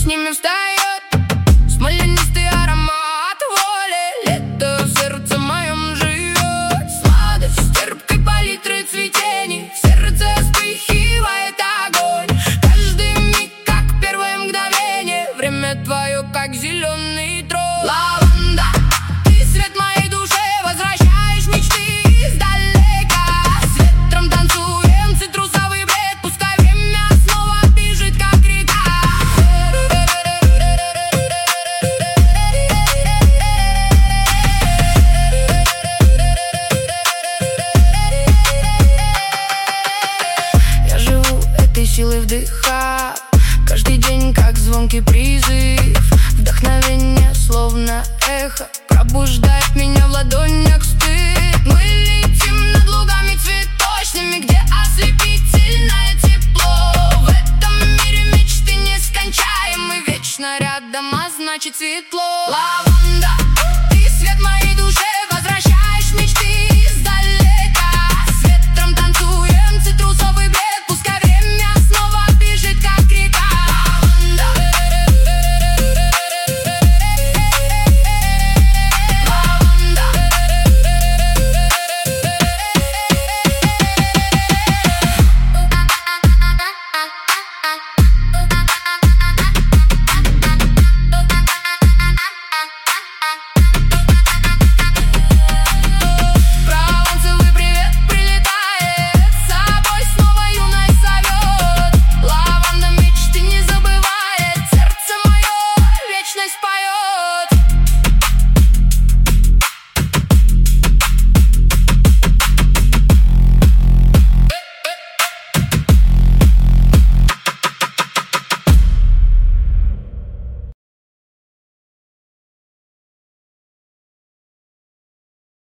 с ними встает смоленистый аромат воли. Лето в сердце моем живет, сладость терпкой палитры цветений. В сердце вспыхивает огонь, каждый миг как первое мгновение. Время твое как зеленый трон. Лаванда, ты свет моей душе, возвращаешь мечты издалека. С ветром танцуем цитрусовый бред, пускай время снова бежит как река. Я живу этой силой вдыха, каждый день как звонкий призыв. Вдохновение словно эхо пробуждает меня в ладонях стыд. Мы летим над лугами цветочными, где ослепительное тепло. В этом мире мечты нескончаемы, вечно рядом, а значит светло.